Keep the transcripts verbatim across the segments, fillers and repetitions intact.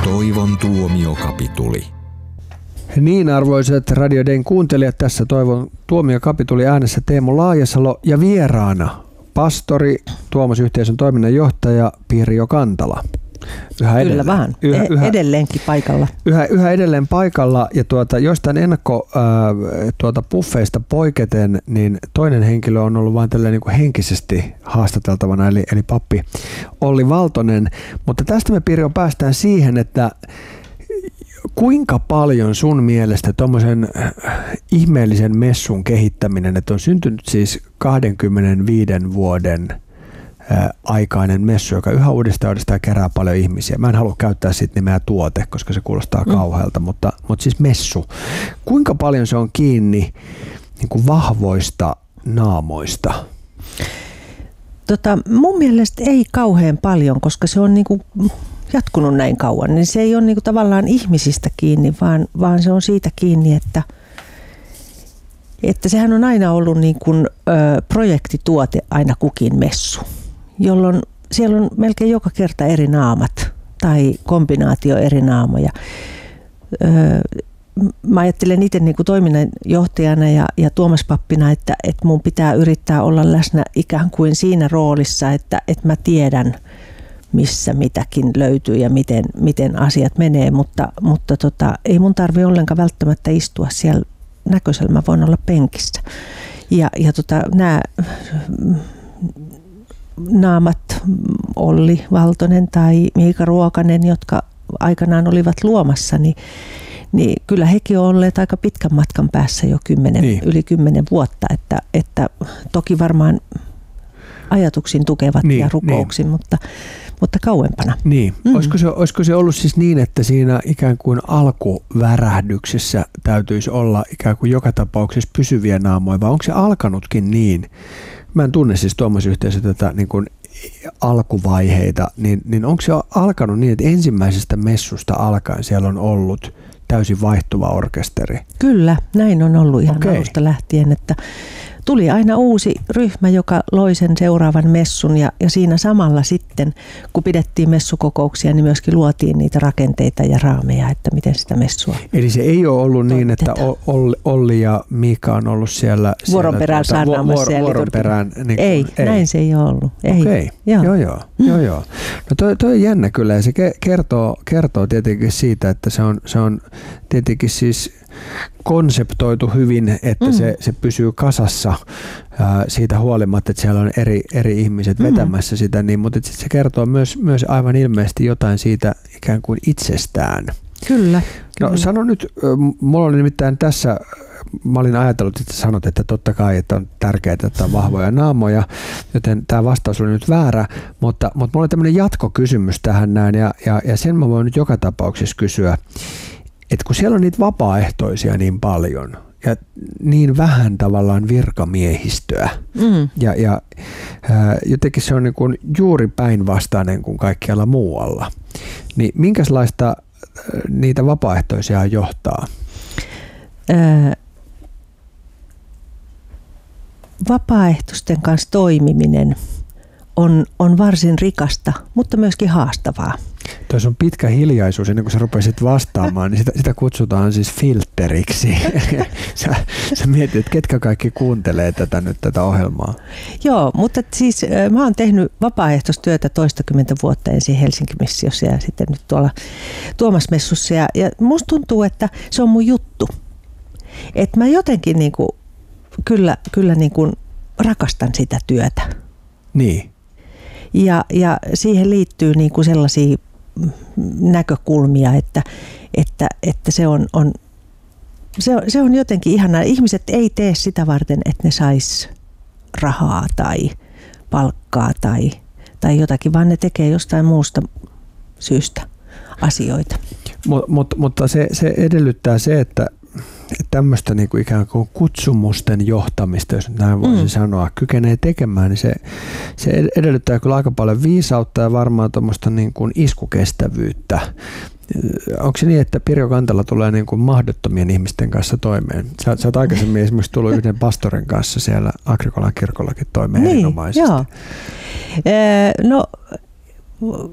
Toivon tuomiokapituli. Niin, arvoisat Radio Dayn kuuntelijat, tässä Toivon tuomiokapituli äänessä Teemu Laajasalo ja vieraana pastori, Tuomas-yhteisön toiminnanjohtaja Pirjo Kantala. Yhä edelleen. Kyllä vaan, yhä, yhä, edelleenkin paikalla. Yhä, yhä edelleen paikalla ja tuota, joistain ennakko äh, tuota buffeista poiketen, niin toinen henkilö on ollut vain tällainen niin kuin henkisesti haastateltavana, eli, eli pappi Olli Valtonen. Mutta tästä me, Pirjo, päästään siihen, että kuinka paljon sun mielestä tuommoisen ihmeellisen messun kehittäminen, että on syntynyt siis kaksikymmentäviisi vuoden aikainen messu, joka yhä uudestaan uudestaan kerää paljon ihmisiä. Mä en halua käyttää siitä nimeä tuote, koska se kuulostaa kauhealta, mm. mutta, mutta siis messu. Kuinka paljon se on kiinni niin kuin vahvoista naamoista? Tota, mun mielestä ei kauhean paljon, koska se on niin kuin jatkunut näin kauan. Niin se ei ole niin kuin tavallaan ihmisistä kiinni, vaan, vaan se on siitä kiinni, että että sehän on aina ollut niin kuin, ö, projektituote aina kukin messu, jolloin siellä on melkein joka kerta eri naamat tai kombinaatio eri naamoja. Ö, mä ajattelen itse niin kuin toiminnanjohtajana ja, ja Tuomas-pappina, että, että mun pitää yrittää olla läsnä ikään kuin siinä roolissa, että, että mä tiedän, missä mitäkin löytyy ja miten, miten asiat menee, mutta, mutta tota, ei mun tarvitse ollenkaan välttämättä istua siellä näköisellä, mä voin olla penkissä. Ja, ja tota, nämä naamat, Olli Valtonen tai Miika Ruokanen, jotka aikanaan olivat luomassa, niin, niin kyllä hekin on olleet aika pitkän matkan päässä jo kymmenen, niin. yli kymmenen vuotta, että, että toki varmaan ajatuksin tukevat niin, ja rukouksin, niin. mutta, mutta kauempana. Niin. Mm. Olisiko, se, olisiko se ollut siis niin, että siinä ikään kuin alkuvärähdyksessä täytyisi olla ikään kuin joka tapauksessa pysyviä naamoja, vai onko se alkanutkin niin? Mä en tunne siis Tuomas-yhteisö tätä niin kuin alkuvaiheita, niin, niin onko se alkanut niin, että ensimmäisestä messusta alkaen siellä on ollut täysin vaihtuva orkesteri? Kyllä, näin on ollut ihan okay. alusta lähtien, että tuli aina uusi ryhmä, joka loi sen seuraavan messun ja, ja siinä samalla sitten, kun pidettiin messukokouksia, niin myöskin luotiin niitä rakenteita ja raameja, että miten sitä messua. Eli se ei ole ollut niin, että Olli, Olli ja Miika on ollut siellä vuoron perään tuota, saarnaamassa. Vuor, vuoron perään, niin kuin, ei, ei, näin se ei ole ollut. Ei. Okei, joo. Joo, joo, mm. joo, joo. No toi, toi on jännä kyllä ja se kertoo, kertoo tietenkin siitä, että se on, se on tietenkin siis konseptoitu hyvin, että mm. se, se pysyy kasassa ää, siitä huolimatta, että siellä on eri, eri ihmiset mm. vetämässä sitä, niin, mutta se kertoo myös, myös aivan ilmeisesti jotain siitä ikään kuin itsestään. Kyllä. No kyllä. sano nyt, mulla oli nimittäin tässä, mä olin ajatellut, että sanot, että totta kai, että on tärkeää, että on vahvoja naamoja, joten tämä vastaus oli nyt väärä, mutta, mutta mulla oli tämmöinen jatkokysymys tähän näin, ja, ja, ja sen mä voin nyt joka tapauksessa kysyä, että kun siellä on niitä vapaaehtoisia niin paljon ja niin vähän tavallaan virkamiehistöä mm. ja, ja ää, jotenkin se on niin kuin juuri päinvastainen kuin kaikkialla muualla, niin minkälaista ää, niitä vapaaehtoisia johtaa? Ää, vapaaehtoisten kanssa toimiminen on, on varsin rikasta, mutta myöskin haastavaa. Tuossa on pitkä hiljaisuus ennen kuin sä rupesit vastaamaan, niin sitä, sitä kutsutaan siis filteriksi. sä, sä mietit, että ketkä kaikki kuuntelee tätä nyt tätä ohjelmaa. Joo, mutta siis mä oon tehnyt vapaaehtoistyötä toistakymmentä vuotta ensin Helsinki-missiossa ja sitten nyt tuolla Tuomas-messussa. Ja, ja musta tuntuu, että se on mun juttu. Että mä jotenkin niinku, kyllä, kyllä niinku rakastan sitä työtä. Niin. Ja, ja siihen liittyy niin kuin sellaisia näkökulmia, että, että, että se, on, on, se, on, se on jotenkin ihanaa. Ihmiset ei tee sitä varten, että ne sais rahaa tai palkkaa tai, tai jotakin, vaan ne tekee jostain muusta syystä asioita. Mut, mut, mutta se, se edellyttää se, että tämmöistä niin kuin ikään kuin kutsumusten johtamista, jos näin voisi mm. sanoa, kykenee tekemään, niin se, se edellyttää kyllä aika paljon viisautta ja varmaan tuommoista niin kuin iskukestävyyttä. Onko se niin, että Pirjo Kantala tulee niin kuin mahdottomien ihmisten kanssa toimeen? Sä, sä oot aikaisemmin esimerkiksi tullut yhden pastorin kanssa siellä Agrikolan kirkollakin toimeen niin, erinomaisesti. Joo. Ee, no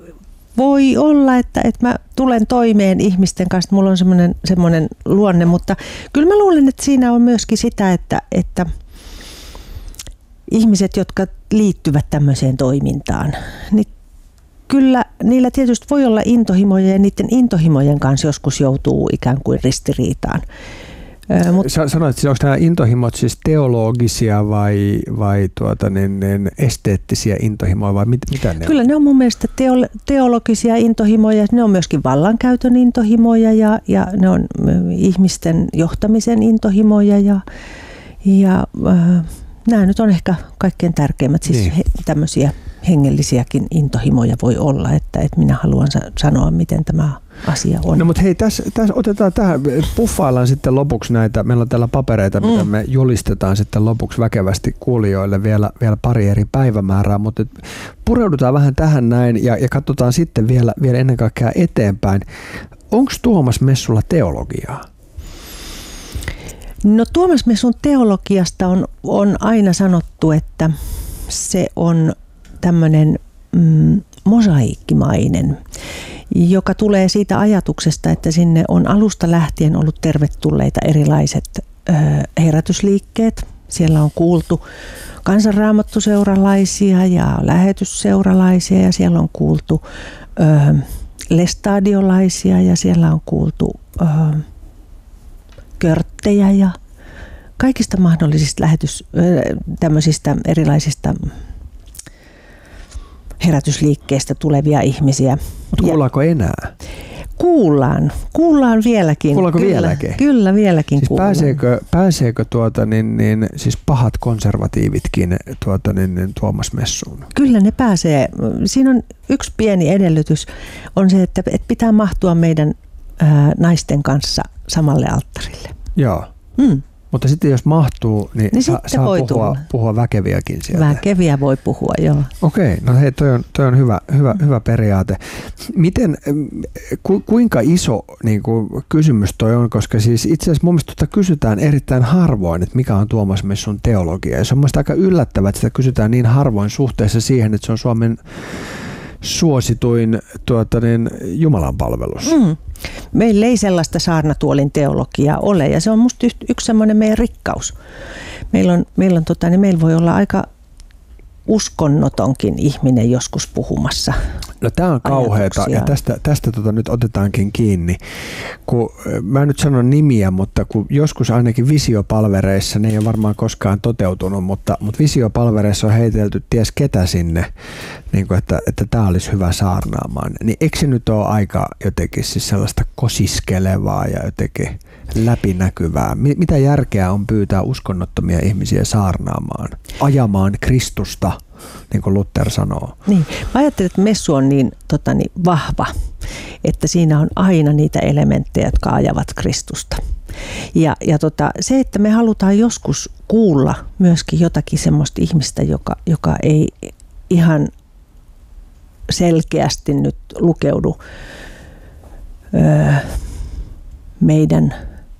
voi olla, että, että mä tulen toimeen ihmisten kanssa, mulla on semmoinen, semmoinen luonne, mutta kyllä mä luulen, että siinä on myöskin sitä, että, että ihmiset, jotka liittyvät tämmöiseen toimintaan, niin kyllä niillä tietysti voi olla intohimoja ja niiden intohimojen kanssa joskus joutuu ikään kuin ristiriitaan. Mut, Sanoit, että onko nämä intohimot siis teologisia vai, vai tuota, niin, niin esteettisiä intohimoja vai mit, mitä ne Kyllä on? ne on mun mielestä teo, teologisia intohimoja, ne on myöskin vallankäytön intohimoja ja, ja ne on ihmisten johtamisen intohimoja ja, ja äh, nämä nyt on ehkä kaikkein tärkeimmät, siis niin. he, tämmöisiä hengellisiäkin intohimoja voi olla, että, että minä haluan sanoa, miten tämä asia on. No mutta hei, tässä, tässä otetaan tähän, puffaillaan sitten lopuksi näitä, meillä on täällä papereita, mm. mitä me julistetaan sitten lopuksi väkevästi kuulijoille vielä, vielä pari eri päivämäärää, mutta pureudutaan vähän tähän näin ja, ja katsotaan sitten vielä, vielä ennen kaikkea eteenpäin. Onko Tuomas Messulla teologiaa? No Tuomas Messun teologiasta on, on aina sanottu, että se on tämmöinen mm, mosaikkimainen, joka tulee siitä ajatuksesta, että sinne on alusta lähtien ollut tervetulleita erilaiset ö, herätysliikkeet. Siellä on kuultu kansanraamattuseuralaisia ja lähetysseuralaisia ja siellä on kuultu ö, lestadiolaisia ja siellä on kuultu ö, körttejä ja kaikista mahdollisista lähetys, ö, tämmöisistä erilaisista herätysliikkeestä tulevia ihmisiä. Mutta kuullaanko enää? Kuullaan. Kuullaan vieläkin. Kuullaanko kyllä, vieläkin? Kyllä, vieläkin siis kuullaan. Pääseekö, pääseekö tuota, niin, niin, siis pahat konservatiivitkin tuota, niin, niin, Tuomas Messuun? Kyllä ne pääsee. Siinä on yksi pieni edellytys, on se, että pitää mahtua meidän ää, naisten kanssa samalle alttarille. Joo. Hmm. Mutta sitten jos mahtuu, niin, niin sa, saa puhua, puhua väkeviäkin sieltä. Väkeviä voi puhua, joo. Okei, no hei, toi on, toi on hyvä, hyvä, hyvä periaate. Miten, ku, kuinka iso niin kuin, kysymys toi on, koska siis itse asiassa mun mielestä kysytään erittäin harvoin, että mikä on Tuomas Messun teologia. Ja se on mun mielestä aika yllättävää, että sitä kysytään niin harvoin suhteessa siihen, että se on Suomen suosituin tuota, niin, jumalanpalvelus. Mm. Meillä ei sellaista saarnatuolin teologiaa ole ja se on musta yksi semmoinen meidän rikkaus. Meillä, on, meillä, on, tota, niin meillä voi olla aika uskonnotonkin ihminen joskus puhumassa. No tämä on kauheata ja tästä, tästä tota nyt otetaankin kiinni. Kun, mä en nyt sano nimiä, mutta kun joskus ainakin visiopalvereissa, ne ei ole varmaan koskaan toteutunut, mutta, mutta visiopalvereissa on heitelty ties ketä sinne, niin kuin, että, että tämä olisi hyvä saarnaamaan. Niin eikö se nyt ole aika jotenkin siis sellaista kosiskelevaa ja jotenkin läpinäkyvää? Mitä järkeä on pyytää uskonnottomia ihmisiä saarnaamaan, ajamaan Kristusta? Niin kuin Luther sanoo. Niin. Mä ajattelen, että messu on niin, tota, niin vahva, että siinä on aina niitä elementtejä, jotka ajavat Kristusta. Ja, ja tota, se, että me halutaan joskus kuulla myöskin jotakin semmoista ihmistä, joka, joka ei ihan selkeästi nyt lukeudu öö, meidän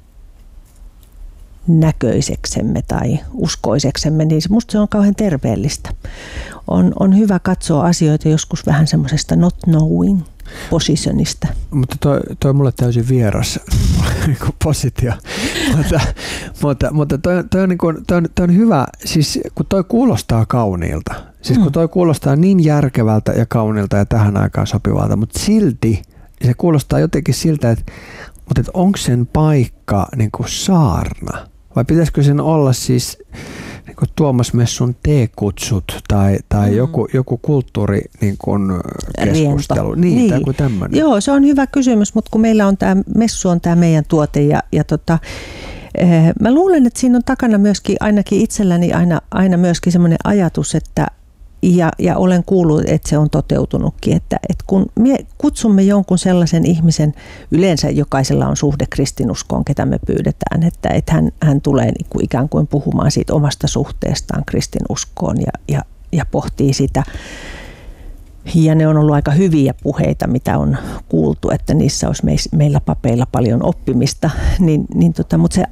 näköiseksemme tai uskoiseksemme, niin musta se on kauhean terveellistä. On, on hyvä katsoa asioita joskus vähän semmoisesta not knowing positionista. Mutta toi, toi on mulle täysin vieras positio. mutta mutta, mutta toi, toi, on, toi, on, toi on hyvä, siis kun toi kuulostaa kauniilta, siis kun toi kuulostaa niin järkevältä ja kauniilta ja tähän aikaan sopivalta, mutta silti se kuulostaa jotenkin siltä, että mutta et onko sen paikka niin kuin saarna? Vai pitäisikö sen olla siis niin kuin Tuomas Messun teekutsut tai, tai mm. joku, joku kulttuuri niin kuin keskustelu? Niin, niin. Tai kuin tämmöinen. Joo, se on hyvä kysymys, mutta kun meillä on tämä messu on tämä meidän tuote ja, ja tota, eh, mä luulen, että siinä on takana myöskin ainakin itselläni aina, aina myöskin semmoinen ajatus, että Ja, ja olen kuullut, että se on toteutunutkin, että, että kun me kutsumme jonkun sellaisen ihmisen, yleensä jokaisella on suhde kristinuskoon, ketä me pyydetään, että, että hän, hän tulee ikään kuin puhumaan siitä omasta suhteestaan kristinuskoon ja, ja, ja pohtii sitä. Ja ne on ollut aika hyviä puheita, mitä on kuultu, että niissä olisi meillä papeilla paljon oppimista. Niin, niin tota, mutta se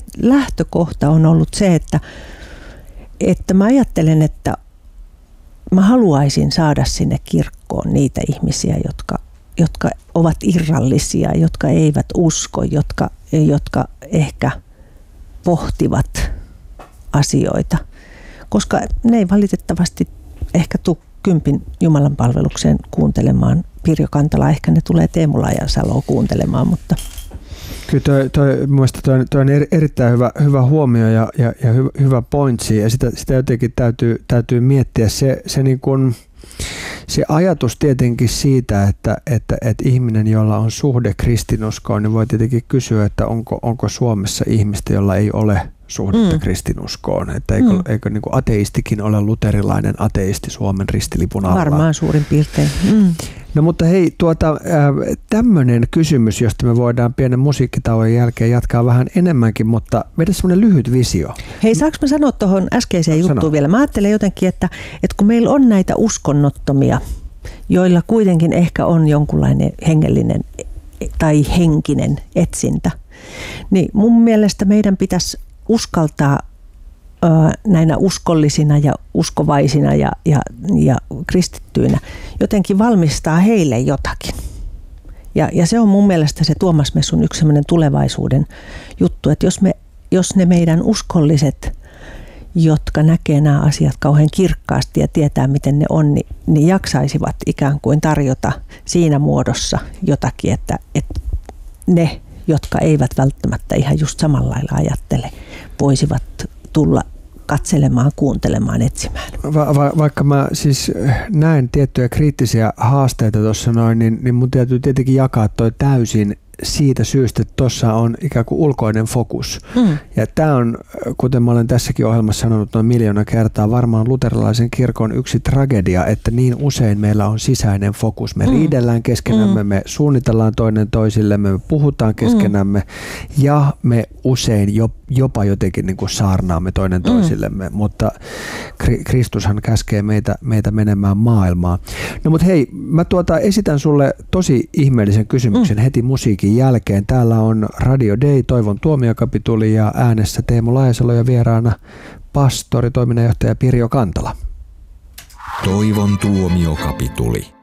lähtökohta on ollut se, että, että mä ajattelen, että mä haluaisin saada sinne kirkkoon niitä ihmisiä, jotka, jotka ovat irrallisia, jotka eivät usko, jotka, jotka ehkä pohtivat asioita, koska ne ei valitettavasti ehkä tule kympin Jumalan palvelukseen kuuntelemaan Pirjo Kantalaa, ehkä ne tulee Teemu Lajansaloa kuuntelemaan, mutta kyllä toi, toi, mielestäni toi, toi on erittäin hyvä, hyvä huomio ja, ja, ja hyvä, hyvä pointsi, ja sitä, sitä jotenkin täytyy, täytyy miettiä se, se, niin kun, se ajatus tietenkin siitä, että, että, että ihminen, jolla on suhde kristinuskoon, niin voi tietenkin kysyä, että onko, onko Suomessa ihmistä, jolla ei ole suhdetta mm. kristinuskoon, että eikö, mm. eikö niin kuin ateistikin ole luterilainen ateisti Suomen ristilipun alla. Varmaan suurin piirtein. Mm. No mutta hei, tuota, tämmöinen kysymys, josta me voidaan pienen musiikkitauon jälkeen jatkaa vähän enemmänkin, mutta vedä semmoinen lyhyt visio. Hei, saanko mä sanoa tuohon äskeiseen no, juttuun sano. vielä? Mä ajattelen jotenkin, että, että kun meillä on näitä uskonnottomia, joilla kuitenkin ehkä on jonkunlainen hengellinen tai henkinen etsintä, niin mun mielestä meidän pitäisi uskaltaa ö, näinä uskollisina ja uskovaisina ja, ja, ja kristittyinä jotenkin valmistaa heille jotakin. Ja, ja se on mun mielestä se Tuomas Messun yksi sellainen tulevaisuuden juttu, että jos, me, jos ne meidän uskolliset, jotka näkee nämä asiat kauhean kirkkaasti ja tietää miten ne on, niin, niin jaksaisivat ikään kuin tarjota siinä muodossa jotakin, että, että ne, jotka eivät välttämättä ihan just samalla lailla ajattele, voisivat tulla katselemaan, kuuntelemaan, etsimään. Va- va- vaikka mä siis näen tiettyjä kriittisiä haasteita tuossa noin, niin, niin mun täytyy tietenkin jakaa toi täysin siitä syystä, että tuossa on ikään kuin ulkoinen fokus. Mm. Ja tämä on, kuten mä olen tässäkin ohjelmassa sanonut noin miljoona kertaa, varmaan luterilaisen kirkon yksi tragedia, että niin usein meillä on sisäinen fokus. Me mm. riidellään keskenämme, mm. me suunnitellaan toinen toisillemme, me puhutaan keskenämme mm. ja me usein jopa jotenkin niin kuin saarnaamme toinen toisillemme, mm. mutta Kristushan käskee meitä, meitä menemään maailmaan. No mutta hei, mä tuota esitän sulle tosi ihmeellisen kysymyksen mm. heti musiikin jälkeen. Täällä on Radio Day, Toivon tuomiokapituli ja äänessä Teemu Lajasalo ja vieraana pastori, toiminnanjohtaja Pirjo Kantala. Toivon tuomiokapituli.